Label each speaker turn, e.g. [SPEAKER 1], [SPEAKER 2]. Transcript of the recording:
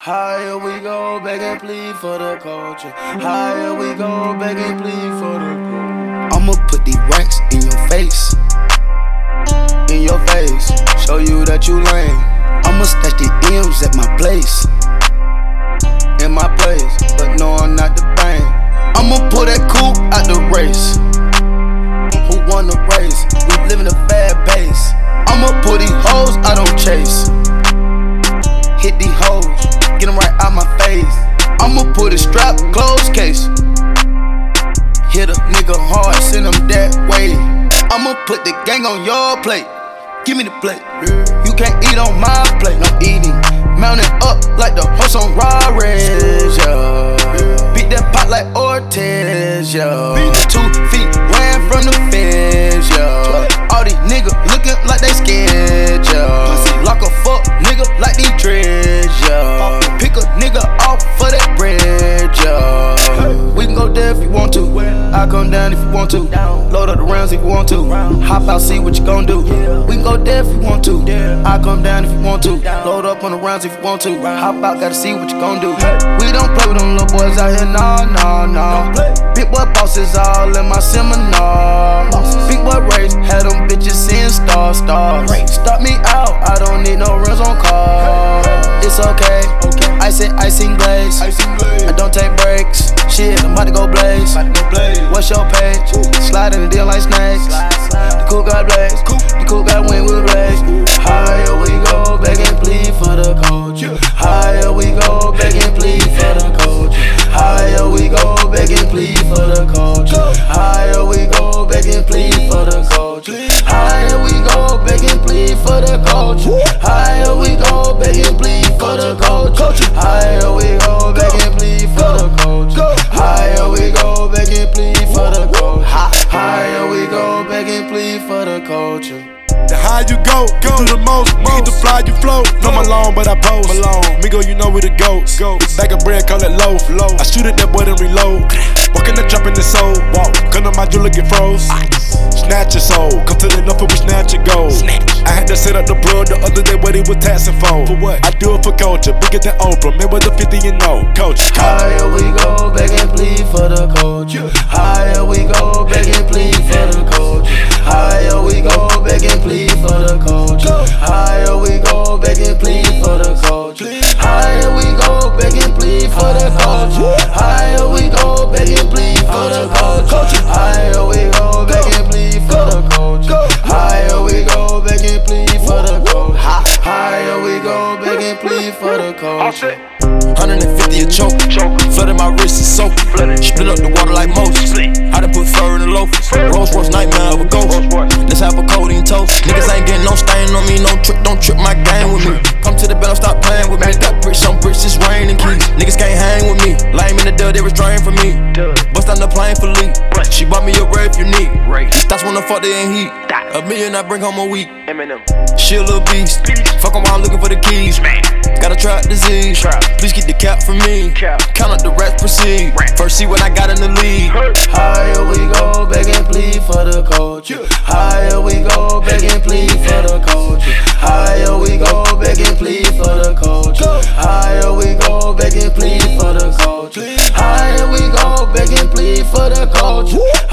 [SPEAKER 1] Higher we go, beg and plead for the culture. Higher we go, beg and plead for the culture. I'ma put these racks in your face. In your face, show you that you lame. I'ma stash the M's at my place. In my place, but no, I'm not the bank. I'ma pull that coupe out the race. Who won the race? We live in a fast pace. I'ma pull these hoes I don't chase. Hit these hoes, get them right out my face. I'ma put a strap, closed case. Hit a nigga hard, send him that way. I'ma put the gang on your plate. Give me the plate. You can't eat on my plate, no eating. Mounted up like the horse on Rarez, yeah. Beat that pot like Ortez, yeah. 2 feet ran from the fence, yeah. All these niggas looking like they scared, yeah. Lock a fuck nigga like these dreads, yeah. Pick a nigga off for that bread, yeah. We can go there if you want to. I'll come down if you want to. Load up the rounds if you want to. Hop out, see what you gon' do. We can go there if you want to. I'll come down if you want to. Load up on the rounds if you want to. Hop out, gotta see what you gon' do. We don't play with them little boys out here, nah. Big boy bosses all in my seminar. Big boy race, had them bitches seeing stars. Stop me out, I don't need no rims on cars. It's okay, icing glaze. I don't take breaks. Shit, I'm about to go blaze. What's your page? Slide in the deal like snakes. The cool got blaze. The cool got wing with blaze. Higher we go, beg and plead for the culture. Higher we go, beg and plead for the culture. Higher we go, beg and plead for the culture. Higher we go, beg and plead for the culture. Higher we go, beg and plead for the culture. Higher we go, beg and plead for the culture. Higher we go, beg and plead for the culture. Higher we go, beg and plead for the culture. Higher we go, beg and plead for the culture.
[SPEAKER 2] The higher you go, you do the most. You get to fly, you float. No Malone, but I pose. Migo, you know we the goats. Bag of bread, call it loaf. I shoot at that boy, then reload. Walk in the trap in the soul. Come to my jeweler, get froze. Snatch your soul. Come to the north and we snatch your gold. I had to set up the blood the other day, what he was taxing for. For what? I do it for culture. Bigger than Oprah. Man, with the 50 and no. Coach.
[SPEAKER 1] Higher we go, beg and plead for the culture. Higher we go, beg and plead for the culture. Higher we go, beg and plead for the culture. Higher we go, beg and plead for the culture. Higher we go, beg and plead for the culture. Higher we go, beg and plead for the culture. Higher we go, beg and plead for the culture. Higher we go, beg and plead for the culture. Higher we go, beg and plead for the culture.
[SPEAKER 3] 150 a choke, flooded my wrist is soaked. Split up the water like Moses. I done put fur in the loafers. Rolls Royce nightmare of a ghost. Let's have a codeine toast. Niggas ain't getting no stain on me, no trick, don't trip my game with me. Come to the bed, stop playing with me. Got bricks on bricks, it's raining keys. Niggas can't hang with me. Lame in the dirt, they restrain from me. Bust on the plane for Lee. She bought me a ray if you need. That's when the fuck they ain't heat. $1 million, I bring home a week. She a little beast. Fuck around looking for the keys. Got a trap disease. Please get the cap for me. Count up the rats, proceed. First see what I got in the league.
[SPEAKER 1] Higher we go, beg and plead for the culture. Higher we go, beg and plead for the culture. Higher we go, beg and plead for the culture. Higher we go, beg and plead for the culture. Higher we go, beg and plead for the culture.